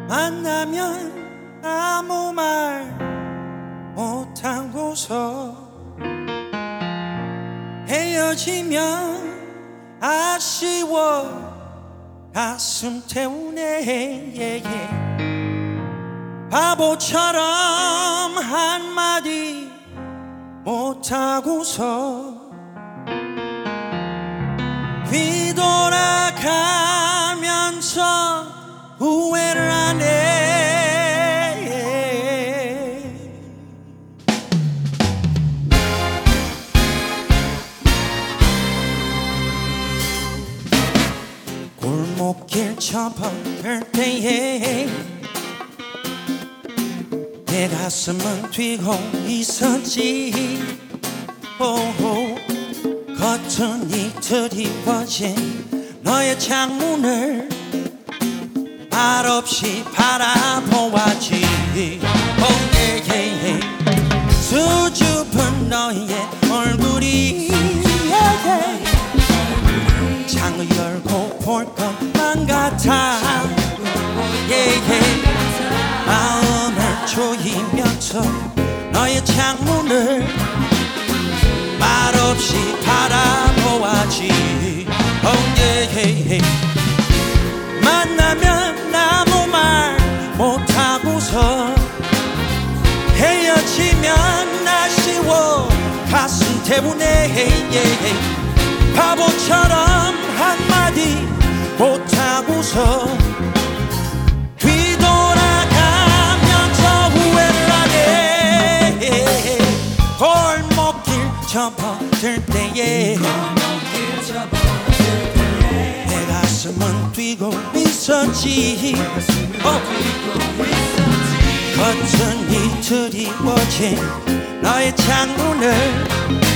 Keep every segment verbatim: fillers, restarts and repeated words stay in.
만나면 아무 말 못하고서 헤어지면 아쉬워 가슴 태우네. 바보처럼 한마디 못하고서 뒤돌아가면서 후회를 하네. 골목길 접어들 때에 내 가슴은 뛰고 있었지. 오호, 겉은 이트리워진 너의 창문을 말없이 바라보았지. oh, yeah, yeah, yeah. 수줍은 너의 얼굴이 yeah, yeah. 창을 열고 볼 것만 같아. yeah, yeah. 마음을 조이면서 너의 창문을 말없이 바라보았지. oh, yeah, yeah, yeah. 만나면 아무 말 못하고서 헤어지면 아쉬워 가슴 태우네. 바보처럼 한마디 못하고서 뒤돌아가면서 후회를 하네. 골목길 접어들 때에 내 가슴은 뛰고 있었지. 어. 겉은 이트리워진 너의 창문을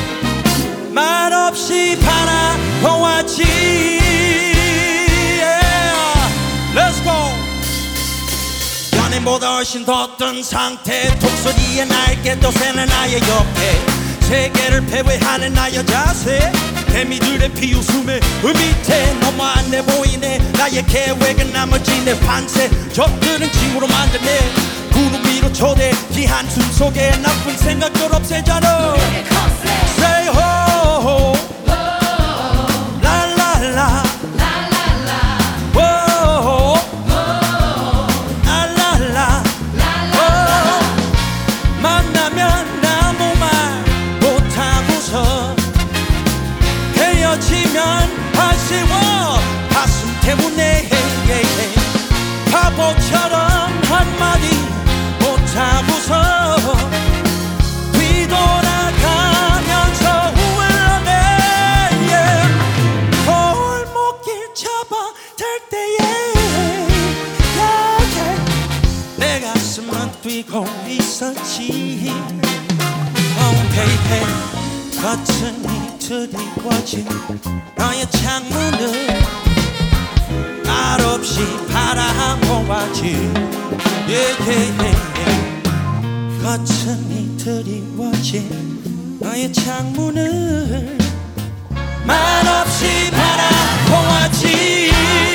말없이 바라보았지. yeah. Let's go. 연인보다 훨씬 더 뜬 상태, 독소리에 날개도 새는 나의 옆에 세계를 패배하는 나의 자세, 개미들의 비웃음에 밑에 너무 안내 보이네. 나의 계획은 나머지 내 판세, 적들은 징후로 만드네. 구름 위로 초대 이 한숨 속에 나쁜 생각들 없애잖아. Say ho, la la la, oh, la la la. 만나면 아무 말 못하고서 헤어지면 아쉬워 가슴 때문에. 바보처럼 한마디 못하고서 뒤돌아가면서 후회하네. yeah. 골목길 접어들 때에 yeah, yeah. 내 가슴은 뛰고 있었지. oh, baby. 겉은 이트리워진 너의 창문을 말없이 바라보았지. yeah, yeah, yeah. 겉은 이트리워진 너의 창문을 말없이 바라보았지.